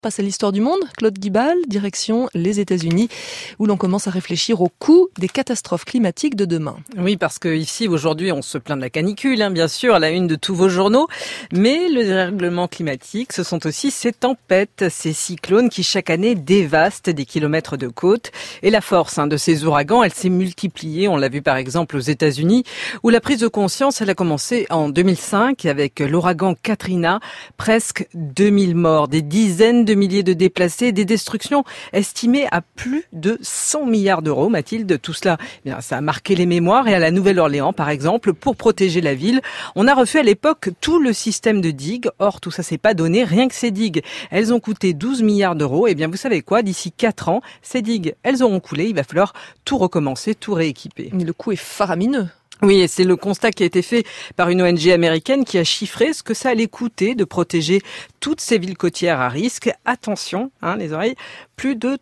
Passe à l'histoire du monde, Claude Guibal, direction les États-Unis, où l'on commence à réfléchir au coût des catastrophes climatiques de demain. Oui, parce que ici, aujourd'hui, on se plaint de la canicule, bien sûr, à la une de tous vos journaux. Mais le dérèglement climatique, ce sont aussi ces tempêtes, ces cyclones qui chaque année dévastent des kilomètres de côte. Et la force de ces ouragans, elle s'est multipliée. On l'a vu par exemple aux États-Unis, où la prise de conscience, elle a commencé en 2005 avec l'ouragan Katrina. Presque 2000 morts, des dizaines de milliers de déplacés, des destructions estimées à plus de 100 milliards d'euros. Mathilde, tout cela, ça a marqué les mémoires. Et à la Nouvelle-Orléans, par exemple, pour protéger la ville, on a refait à l'époque tout le système de digues. Or, tout ça s'est pas donné. Rien que ces digues, elles ont coûté 12 milliards d'euros. Et bien, vous savez quoi? D'ici 4 ans, ces digues, elles auront coulé. Il va falloir tout recommencer, tout rééquiper. Mais le coût est faramineux. Oui, et c'est le constat qui a été fait par une ONG américaine qui a chiffré ce que ça allait coûter de protéger toutes ces villes côtières à risque. Attention, les oreilles, plus de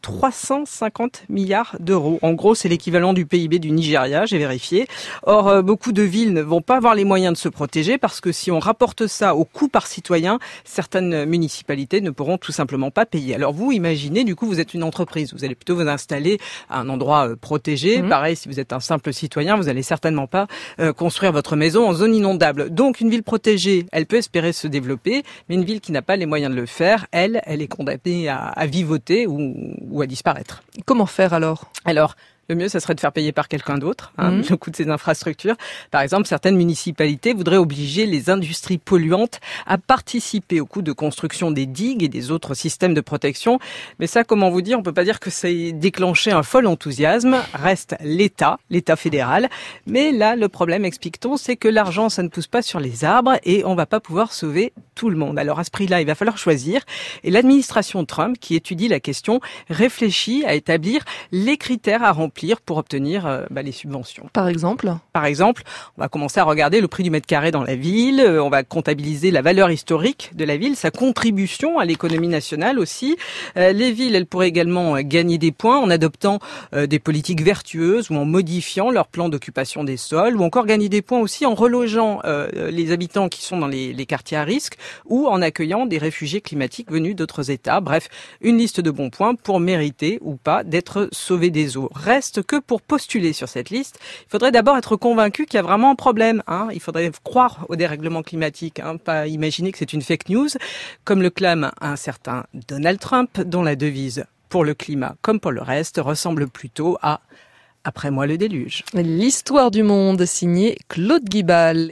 350 milliards d'euros. En gros, c'est l'équivalent du PIB du Nigeria, j'ai vérifié. Or, beaucoup de villes ne vont pas avoir les moyens de se protéger parce que si on rapporte ça au coût par citoyen, certaines municipalités ne pourront tout simplement pas payer. Alors vous, imaginez, du coup, vous êtes une entreprise. Vous allez plutôt vous installer à un endroit protégé. Pareil, si vous êtes un simple citoyen, vous allez certainement pas construire votre maison en zone inondable. Donc une ville protégée, elle peut espérer se développer, mais une ville qui n'a pas les moyens de le faire, elle est condamnée à vivoter ou à disparaître. Comment faire alors ? Le mieux, ça serait de faire payer par quelqu'un d'autre le coût de ces infrastructures. Par exemple, certaines municipalités voudraient obliger les industries polluantes à participer au coût de construction des digues et des autres systèmes de protection. Mais ça, comment vous dire, on peut pas dire que ça ait déclenché un fol enthousiasme. Reste l'État fédéral. Mais là, le problème, explique-t-on, c'est que l'argent, ça ne pousse pas sur les arbres et on va pas pouvoir sauver tout le monde. Alors à ce prix-là, il va falloir choisir. Et l'administration Trump, qui étudie la question, réfléchit à établir les critères à remplir pour obtenir les subventions. Par exemple, on va commencer à regarder le prix du mètre carré dans la ville, on va comptabiliser la valeur historique de la ville, sa contribution à l'économie nationale aussi. Les villes, elles pourraient également gagner des points en adoptant des politiques vertueuses ou en modifiant leur plan d'occupation des sols, ou encore gagner des points aussi en relogeant les habitants qui sont dans les quartiers à risque ou en accueillant des réfugiés climatiques venus d'autres États. Bref, une liste de bons points pour mériter ou pas d'être sauvé des eaux. Reste que pour postuler sur cette liste, il faudrait d'abord être convaincu qu'il y a vraiment un problème. Il faudrait croire au dérèglement climatique, pas imaginer que c'est une fake news, comme le clame un certain Donald Trump, dont la devise pour le climat comme pour le reste ressemble plutôt à « Après moi le déluge ». L'histoire du monde, signé Claude Guibal.